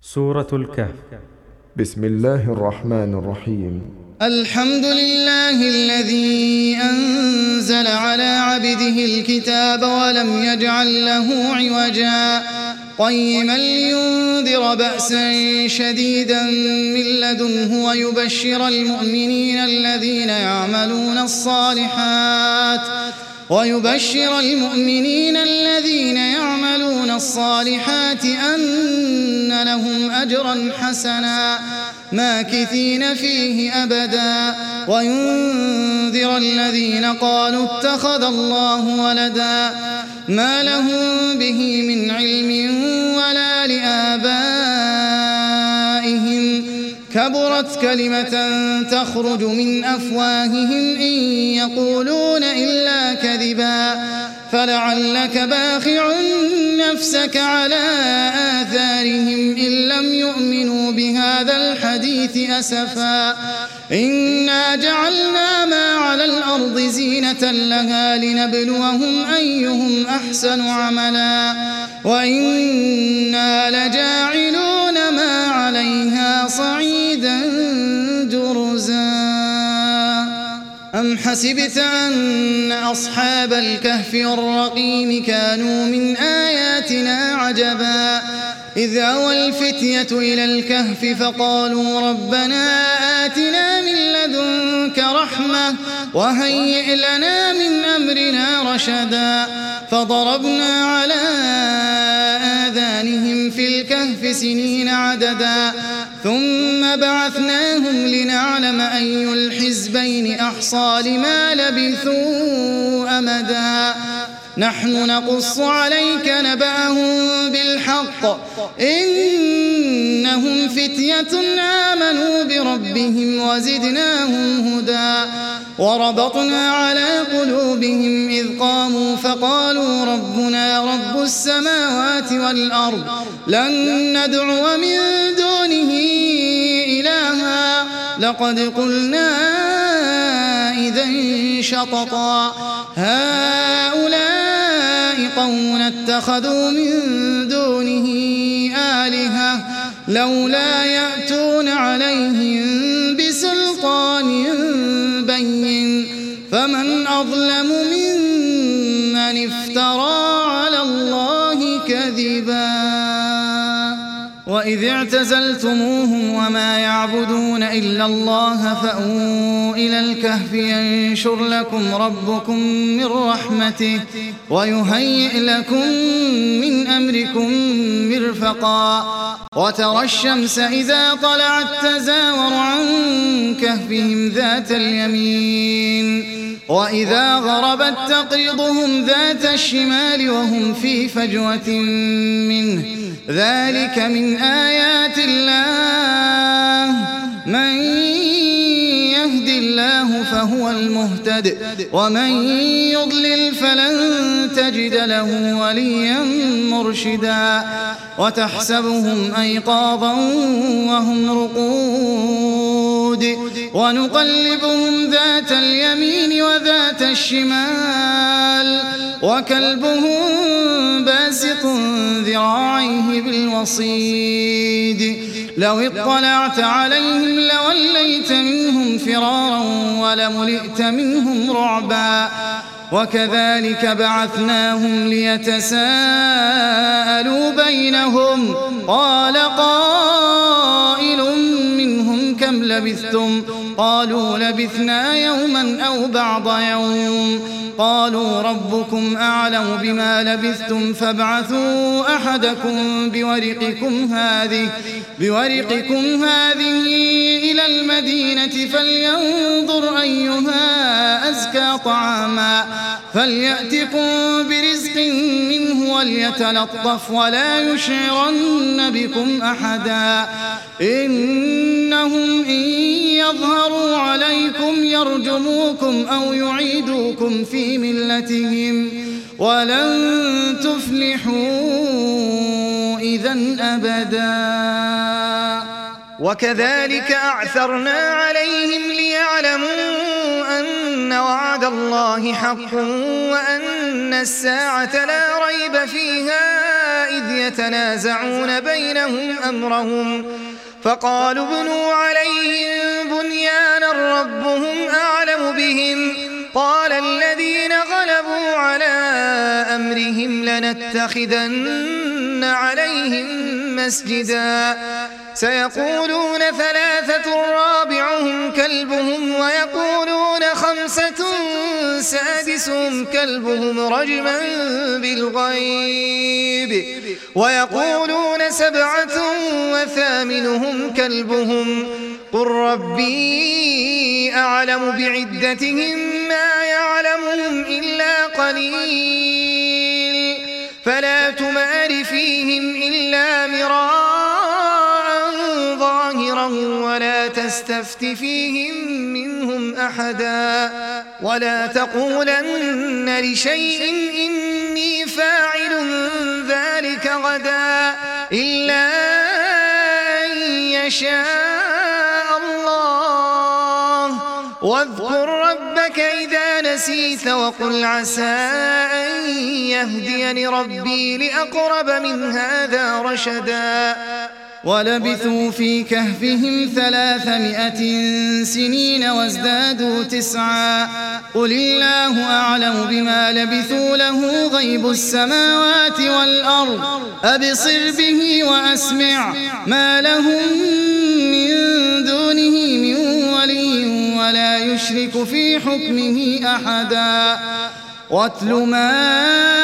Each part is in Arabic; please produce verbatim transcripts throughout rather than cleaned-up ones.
سورة الكهف. بسم الله الرحمن الرحيم. الحمد لله الذي أنزل على عبده الكتاب ولم يجعل له عوجا قيما لينذر بأسا شديدا من لدنه ويبشر المؤمنين الذين يعملون الصالحات ويبشر المؤمنين الذين يعملون الصالحات أن لهم أجرا حسنا ماكثين فيه أبدا وينذر الذين قالوا اتخذ الله ولدا ما لهم به من علم ولا لآبائهم كبرت كلمة تخرج من أفواههم إن يقولون إلا كذبا فلعلك باخع نفسك على آثارهم إن لم يؤمنوا بهذا الحديث أسفا إنا جعلنا ما على الأرض زينة لها لنبلوهم أيهم أحسن عملا وإنا لجاعلون ما عليها صعيدا جرزا أم حسبت أن أصحاب الكهف والرقيم كانوا من آياتنا عجبا إذ أوى الفتية إلى الكهف فقالوا ربنا آتنا من لدنك رحمة وهيئ لنا من أمرنا رشدا فضربنا على آذانهم في الكهف سنين عددا ثم بعثناهم لنعلم أي الحزبين أحصى لما لبثوا أمدا نحن نقص عليك نبأهم بالحق إنهم فتية آمنوا بربهم وزدناهم هدى وربطنا على قلوبهم إذ قاموا فقالوا ربنا رب السماوات والأرض لن ندعو من دونه إلها لقد قلنا إذا شططا هؤلاء قوم اتخذوا من دونه آلهة لولا يأتون عليهم بسلطان بين فمن أظلم ممن افترى على الله كذبا وإذ اعتزلتموهم وما يعبدون إلا الله فأووا إلى الكهف ينشر لكم ربكم من رحمته ويهيئ لكم من أمركم مرفقا وترى الشمس إذا طلعت تزاور عن كهفهم ذات اليمين وإذا غربت تقرضهم ذات الشمال وهم في فجوة منه ذلك من آيات الله من يهد الله فهو المهتد ومن يضلل فلن تجد له وليا مرشدا وتحسبهم أيقاظا وهم رقود ونقلبهم ذات اليمين وذات الشمال وكلبهم باسط ذراعيه بالوصيد لو اطلعت عليهم لوليت منهم فرارا ولملئت منهم رعبا وكذلك بعثناهم ليتساءلوا بينهم قال قائل منهم كم لبثتم قالوا لبثنا يوما أو بعض يوم قالوا ربكم أعلم بما لبثتم فابعثوا أحدكم بورقكم هذه بورقكم هذه إلى المدينة فلينظر أيها أزكى طعاما فليأتكم برزق منه وليتلطف ولا يشعرن بكم أحدا إنهم إن يظهروا عليكم يرجموكم أو يعيدوكم في ملتهم ولن تفلحوا إذن أبدا وكذلك أعثرنا عليهم ليعلموا أن وعد الله حق وأن الساعة لا ريب فيها إذ يتنازعون بينهم أمرهم فقالوا ابنوا عليهم بنيانا ربهم أعلم بهم قال الذين غلبوا على أمرهم لنتخذن عليهم مسجدا سيقولون ثلاثة رابعهم كلبهم ويقولون خمسة سادسهم كلبهم رجما بالغيب ويقولون سبعة وثامنهم كلبهم قل ربي أعلم بعدتهم ما يعلمهم إلا قليل فلا تمار فيهم إلا مراء ظاهرا ولا تستفت فيهم منهم أحدا ولا تقولن لشيء إني فاعل ذلك غدا إلا أن يشاء الله واذكر ربك إذا نسيت وقل عسى أن يهديني ربي لأقرب من هذا رشدا ولبثوا في كهفهم ثلاثمائة سنين وازدادوا تسعا قل الله أعلم بما لبثوا له غيب السماوات والأرض أبصر به وأسمع ما لهم من دونه من ولي ولا يشرك في حكمه أحدا واتل ما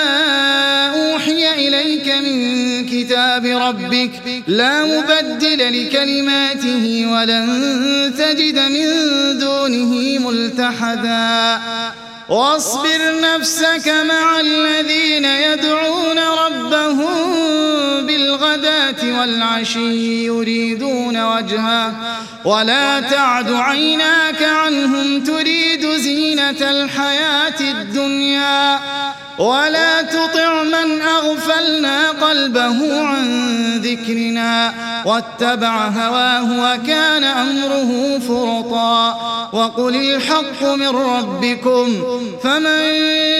أوحي إليك من كتاب ربك لا مبدل لكلماته ولن تجد من دونه ملتحدا واصبر نفسك مع الذين يدعون ربهم بالغداة والعشي يريدون وجهه ولا تعد عيناك عنهم تريد زينة الحياة الدنيا ولا تطع من أغفلنا قلبه عن ذكرنا واتبع هواه وكان أمره فرطا وقل الحق من ربكم فمن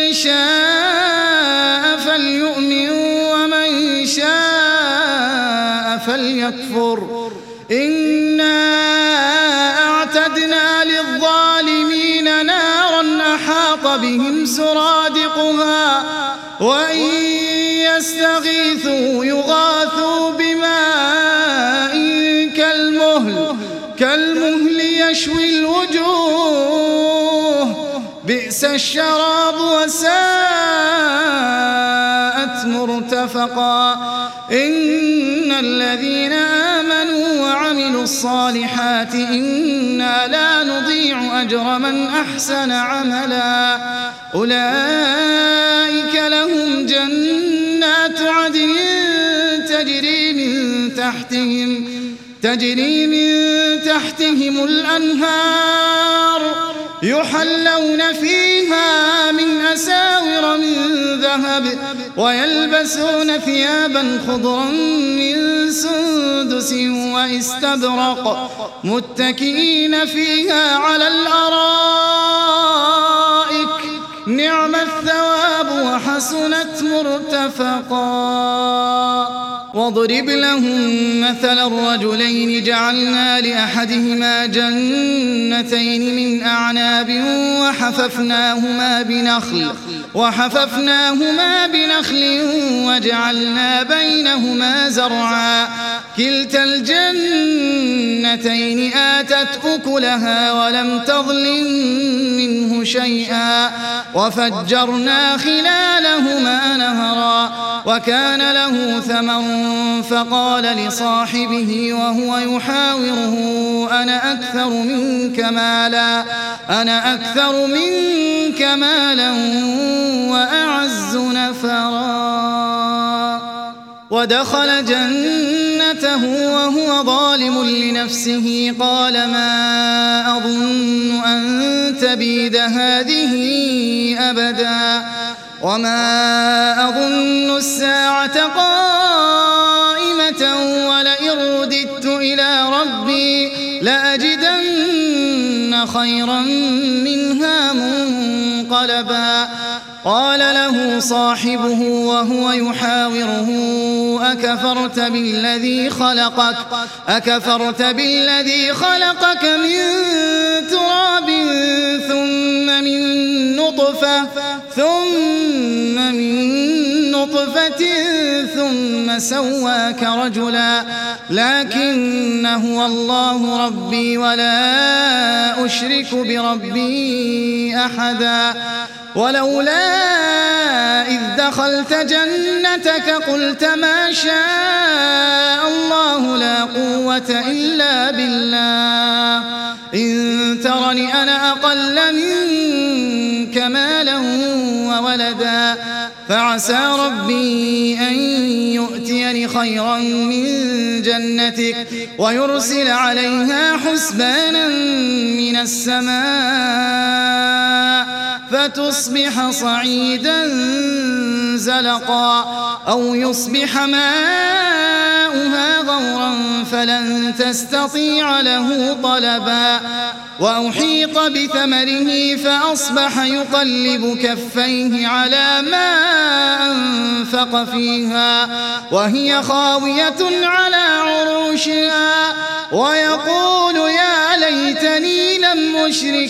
شاء فليؤمن ومن شاء فليكفر إنا أعتدنا للظالمين نارا أحاط بهم سرادقها وإن يستغيثوا يغاثوا بماء كالمهل كالمهل يشوي الوجوه بئس الشراب وساءت مرتفقا إن الذين آمنوا وعملوا الصالحات إنا لا نضيع أجر من أحسن عملا أولئك لهم جنات عدن تجري من تحتهم تجري من تحتهم الأنهار يحلون فيها من أساور من ذهب ويلبسون ثيابا خضرا من سندس واستبرق متكئين فيها على الأرائك نعم الثواب وحسنت مرتفقا واضرب لهم مثل الرجلين جعلنا لأحدهما جنتين من أعناب وحففناهما بنخل وحففناهما بنخل وجعلنا بينهما زرعا كلتا الجنتين آتت أكلها ولم تظلم منه شيئا وفجرنا خلالهما نهرا وكان له ثمر فقال لصاحبه وهو يحاوره أنا أكثر منك مالا أنا أكثر منك مالا وأعز نفرا ودخل جنته وهو ظالم لنفسه قال ما أظن أن تبيد هذه أبدا وما أظن الساعة قائمة ولئن رددت إلى ربي لأجدن خيرا منها منقلبا قال له صاحبه وهو يحاوره أكفرت بالذي خلقك أكفرت بالذي خلقك من تراب ثم من نطفة ثم من نطفة ثم سواك رجلا لكن هو الله ربي ولا أشرك بربي أحدا ولولا إذ دخلت جنتك قلت ما شاء الله لا قوة إلا بالله إن ترني أنا أقل منك مالا وولدا فعسى ربي أن يؤتيني خيرا من جنتك ويرسل عليها حسبانا من السماء فتصبح صعيدا زلقا أو يصبح ماؤها غورا فلن تستطيع له طلبا وأحيط بثمره فأصبح يقلب كفيه على ما أنفق فيها وهي خاوية على عروشها ويقول يا ليتني لم أشرك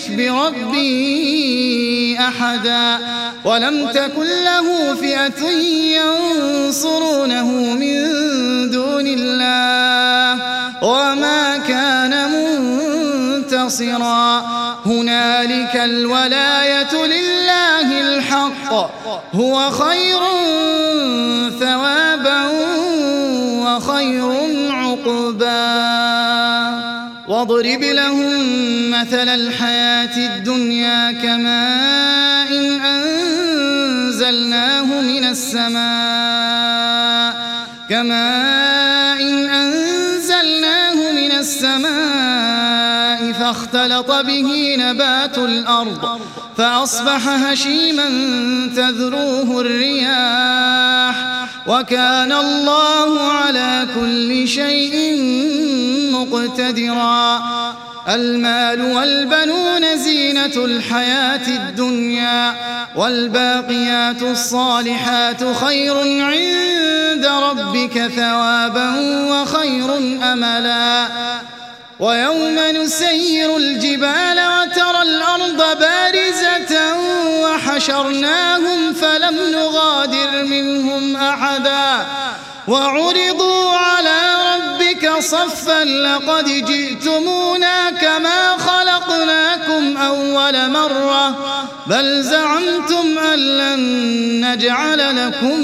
بربي أحدا ولم تكن له فئة ينصرونه من دون الله وما كان منتصرا هنالك الولاية لله الحق هو خير ثوابا وخير عقبا واضرب لهم مثل الحياة الدنيا كماء إن أنزلناه من السماء كماء إن أنزلناه من السماء فاختلط به نبات الأرض فأصبح هشيما تذروه الرياح وكان الله على كل شيء مقتدرا المال والبنون زينة الحياة الدنيا والباقيات الصالحات خير عند ربك ثوابا وخير أملا ويوم نسير الجبال وترى الأرض بارزة وحشرناهم فلم نغادر منهم أحدا وعرضوا على ربك صفا لقد جئتمونا كما خلقناكم أول مرة بل زعمتم أن لن نجعل لكم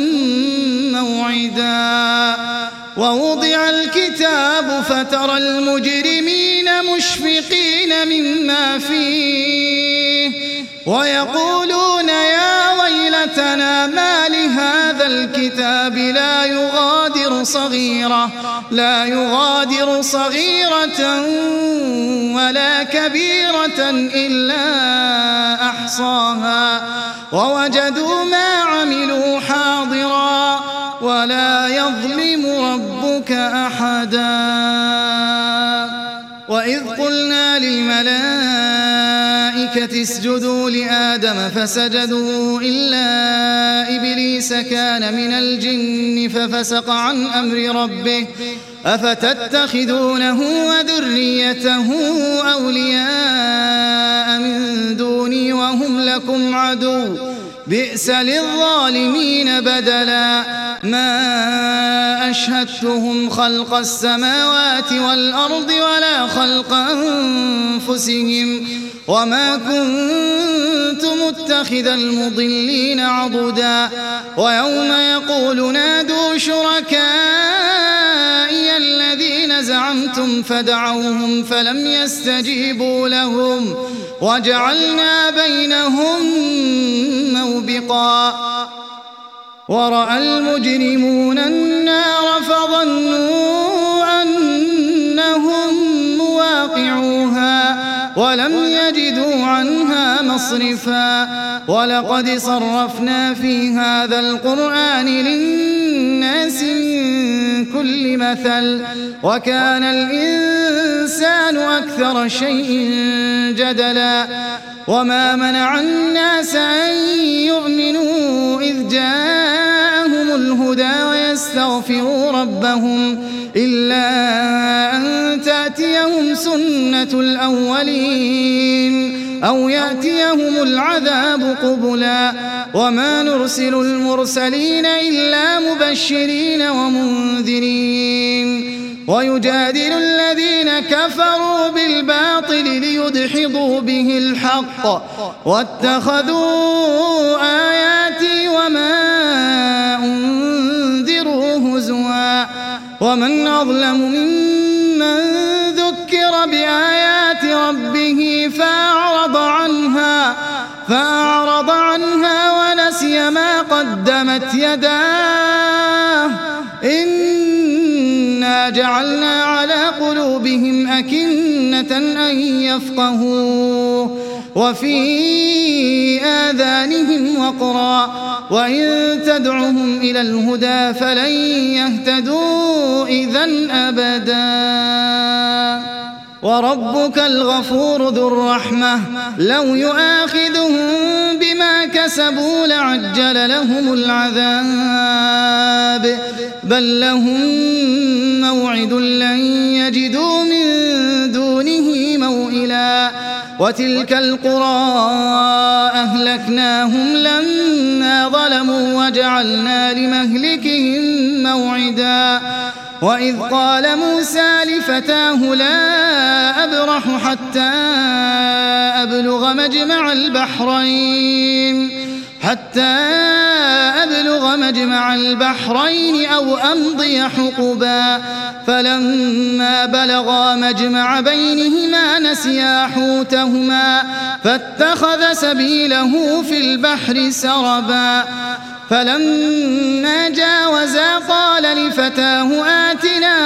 موعدا ووضع الكتاب فترى المجرمين مشفقين مما فيه ويقولون يا ويلتنا ما لهذا الكتاب لا يغادر صغيرة لا يغادر صغيرة ولا كبيرة إلا أحصاها ووجدوا ما عملوا حاضرا ولا يظلم ربك أحدا وإذ قلنا للملائكة اسجدوا لآدم فسجدوا إلا إبليس كان من الجن ففسق عن أمر ربه أفتتخذونه وذريته أولياء من دوني وهم لكم عدو بئس للظالمين بدلا ما أشهدتهم خلق السماوات والأرض ولا خلق أنفسهم وما كنت متخذ المضلين عضدا ويوم يقول نادوا شركائي الذين زعمتم فدعوهم فلم يستجيبوا لهم وجعلنا بينهم موبقا ورأى المجرمون النار فظنوا أنهم مواقعوها ولم يجدوا عنها مصرفا ولقد صرفنا في هذا القرآن للناس من كل مثل وكان الإنسان أكثر شيء جدلا وما منع الناس أن يؤمنوا إذ جاءهم الهدى ويستغفروا ربهم إلا أن تأتيهم سنة الأولين أو يأتيهم العذاب قبلا وما نرسل المرسلين إلا مبشرين ومنذرين ويجادل الذين كفروا بالباطل ليدحضوا به الحق واتخذوا آياتي وما أنذروا هزوا ومن أظلم ممن ذكر بآيات ربه فأعرض عنها فأعرض عنها ونسي ما قدمت يداه إنا جعلنا على قلوبهم أكنة أن يفقهوه وفي آذانهم وقرا وإن تدعهم إلى الهدى فلن يهتدوا إذن أبدا وربك الغفور ذو الرحمة لو يؤاخذهم بما كسبوا لعجل لهم العذاب بل لهم موعد لن يجدوا من دونه موئلا وتلك القرى أهلكناهم لما ظلموا وجعلنا لمهلكهم موعدا وإذ قال موسى لفتاه لا أبرح حتى أبلغ مجمع البحرين حتى أبلغ مجمع البحرين أو أمضي حقبا فلما بلغا مجمع بينهما نسيا حوتهما فاتخذ سبيله في البحر سربا فلما جاوزا قال لفتاه آتنا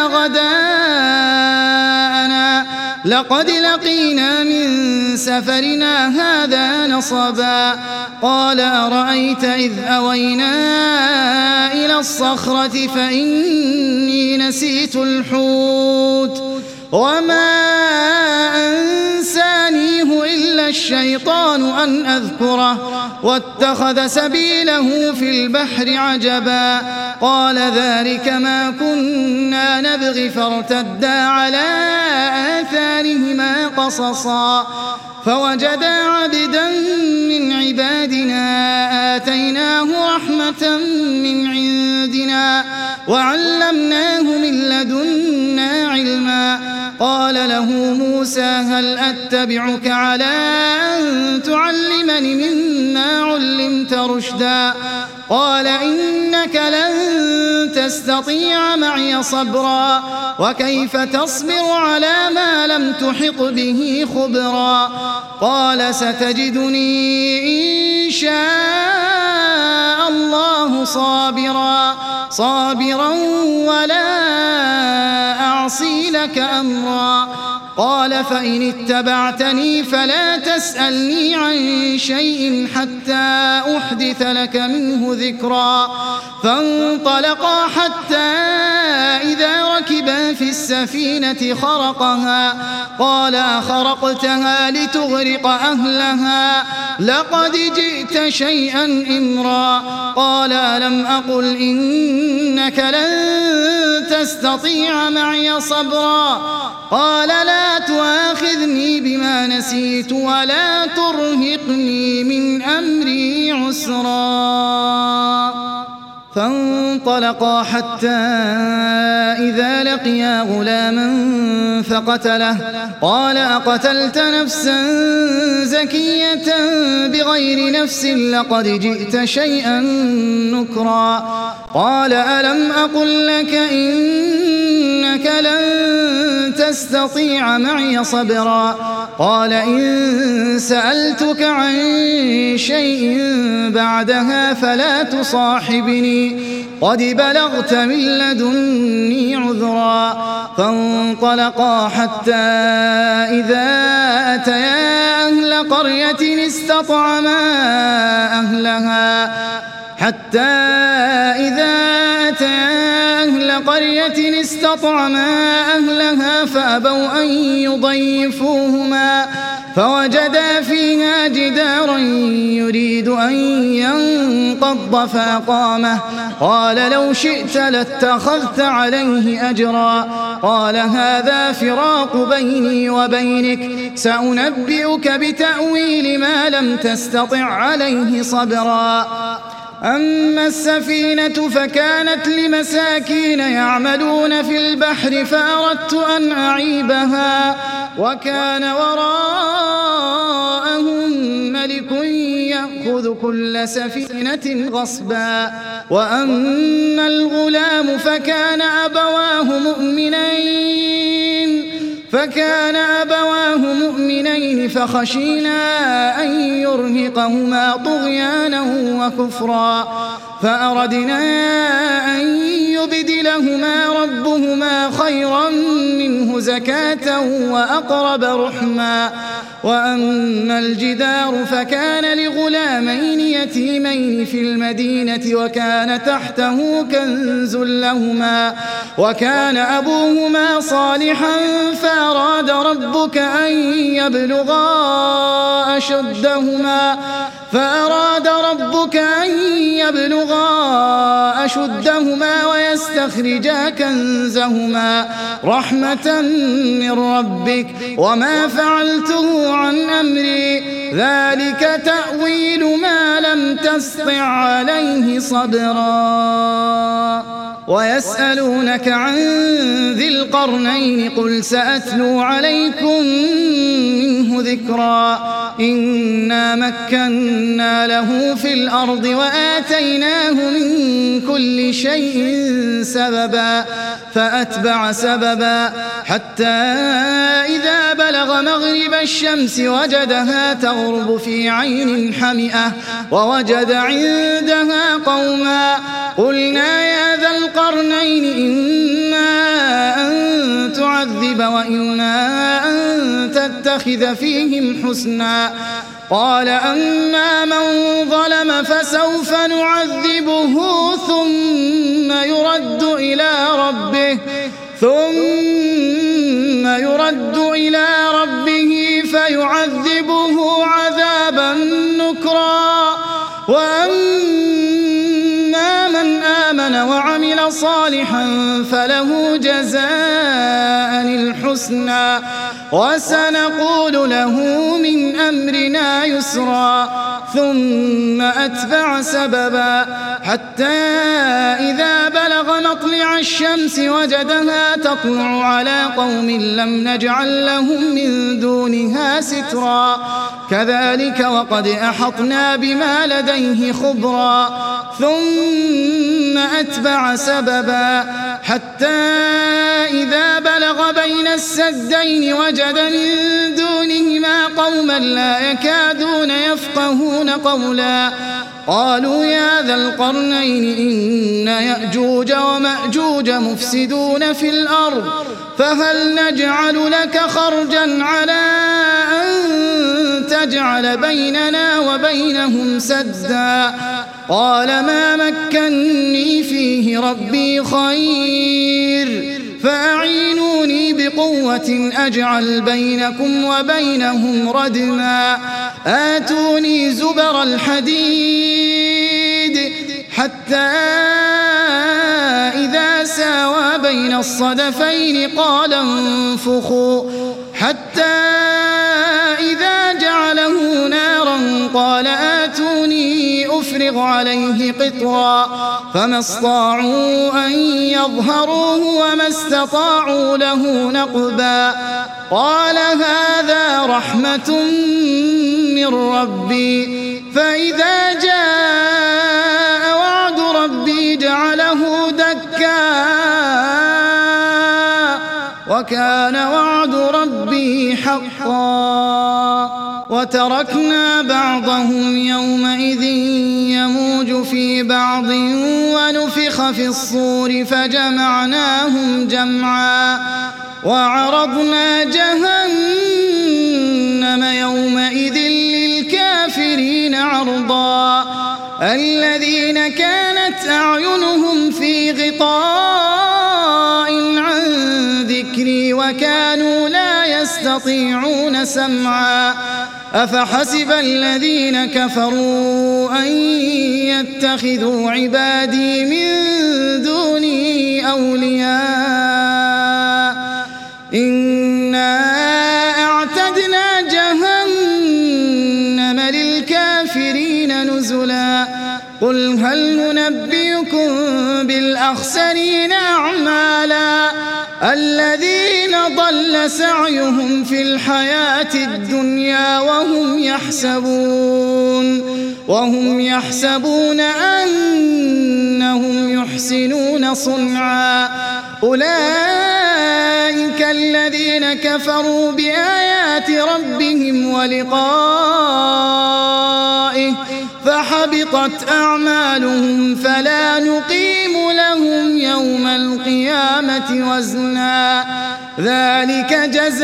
غداءنا لقد لقينا من سفرنا هذا نصبا قال أرأيت إذ أوينا إلى الصخرة فإني نسيت الحوت وما أنسانيه إلا الشيطان أن أذكره واتخذ سبيله في البحر عجبا قال ذلك ما كنا نبغي فارتدا على آثارهما قصصا فوجدا عبدا من عبادنا آتيناه رحمة من عندنا وعلمناه من لدنا علما قال له موسى هل أتبعك على أن تعلمني مما علمت رشدا قال إنك لن تستطيع معي صبرا وكيف تصبر على ما لم تحط به خبرا قال ستجدني إن شاء الله صابرا صابرا ولا أعصي لك أمرا قال فإن اتبعتني فلا تسألني عن شيء حتى أحدث لك منه ذكرا فانطلقا حتى إذا ركبا في السفينة خرقها قال أخرقتها لتغرق أهلها لقد جئت شيئا إمرا قال ألم أقل إنك لن تستطيع معي صبرا قال لا تؤاخذني بما نسيت ولا ترهقني من أمري عسرا فانطلقا حتى إذا لقيا غلاما فقتله قال أقتلت نفسا زكية بغير نفس لقد جئت شيئا نكرا قال ألم أقل لك إنك لن تستطيع معي صبرا قال إن سألتك عن شيء بعدها فلا تصاحبني قد بلغت من لدني عذرا فانطلقا حتى إذا أتيا أهل قرية استطعما أهلها حتى إذا أتيا أهل قرية استطعما أهلها فأبوا أن يضيفوهما فوجدا فيها جدارا يريد أن ينقض فأقامه قال لو شئت لاتخذت عليه أجرا قال هذا فراق بيني وبينك سأنبئك بتأويل ما لم تستطع عليه صبرا أما السفينة فكانت لمساكين يعملون في البحر فأردت أن أعيبها وكان وراءهم ملك يأخذ كل سفينة غصبا وأما الغلام فكان أبواه مؤمنين فكان أبواه مؤمنين فخشينا أن يرهقهما طغيانا وكفرا فأردنا أن يبدلهما ربهما خيرا منه زكاة وأقرب رحما وأما الجدار فكان لغلامين يتيمين في المدينة وكان تحته كنز لهما وكان أبوهما صالحا فأراد ربك أن يبلغا أشدهما فأراد ربك أن يبلغا أشدهما ويستخرجا كنزهما رحمة من ربك وما فعلته عن أمري ذلك تأويل ما لم تسطع عليه صبرا ويسألونك عن ذي القرنين قل سأتلو عليكم منه ذكرا إنا مكنا له في الأرض وآتيناه من كل شيء سببا فأتبع سببا حتى إذا بلغ مغرب الشمس وجدها تغرب في عين حمئة ووجد عندها قوما قلنا يا ذا القرنين إما أن تعذب وإما أن تتخذ فيهم حسنا قال أما من ظلم فسوف نعذبه ثم يرد إلى ربه ثم يرد إلى ربه فيعذبه عذابا نكرا وأما من آمن وعمل صالحا فله جزاء الحسنى وسنقول له من أمرنا يسرا ثم أتبع سببا حتى إذا بلغ مطلع الشمس وجدها تطلع على قوم لم نجعل لهم من دونها سترا كذلك وقد أحطنا بما لديه خبرا ثم أتبع سببا حتى إذا بلغ بين السدين وجد من دونهما قوما لا يكادون يفقهون قولا قالوا يا ذا القرنين إن يأجوج ومأجوج مفسدون في الأرض فهل نجعل لك خرجا على أن تجعل بيننا وبينهم سدا قال ما مكني فيه ربي خير فأعينوني بقوة أجعل بينكم وبينهم ردما آتوني زبر الحديد حتى إذا ساوى بين الصدفين قال انفخوا حتى إذا جعله نارا قال آتوني أفرغ عليه قطرا فما استطاعوا أن يظهروه وما استطاعوا له نقبا قال هذا رحمة من ربي فإذا جاء وعد ربي جعله دكا وكان وعد ربي حقا وتركنا بعضهم يومئذ يموج في بعض ونفخ في الصور فجمعناهم جمعا وعرضنا جهنم يومئذ للكافرين عرضا الذين كانت أعينهم في غطاء وكانوا لا يستطيعون سمعا أفحسب الذين كفروا أن يتخذوا عبادي من دوني أولياء إنا أعتدنا جهنم للكافرين نزلا قل هل ننبئكم بالأخسرين أعمالا الذين ضل سعيهم في الحياة الدنيا وهم يحسبون وهم يحسبون أنهم يحسنون صنعا أولئك الذين كفروا بآيات ربهم ولقائه فحبطت أعمالهم فلا نقيم لهم يوم القيامة وزنا ذلك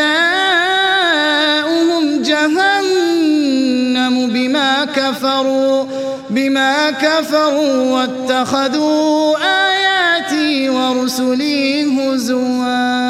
جزاؤهم جهنم بما كفروا بما كفروا واتخذوا آياتي ورسلي هزوا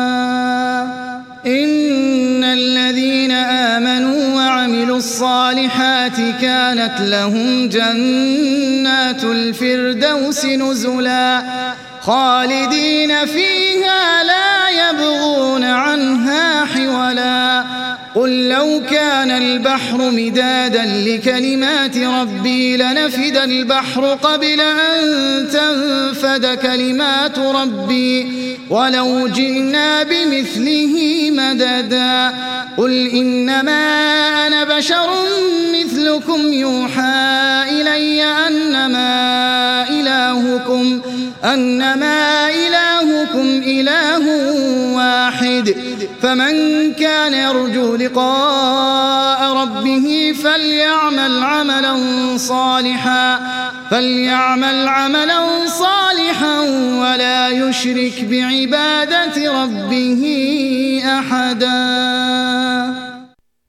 إن الذين آمنوا وعملوا الصالحات كانت لهم جنات الفردوس نزلا خالدين فيها لا يبغون عنها حولا قل لو كان البحر مدادا لكلمات ربي لنفد البحر قبل أن تنفد كلمات ربي ولو جئنا بمثله مددا قل إنما أنا بشر مثلكم يوحى إلي أنما إلهكم أنما إلهكم إله واحد فمن كان يرجو لقاء ربه فليعمل عملا صالحا فليعمل عملا صالحا ولا يشرك بعبادة ربه أحدا.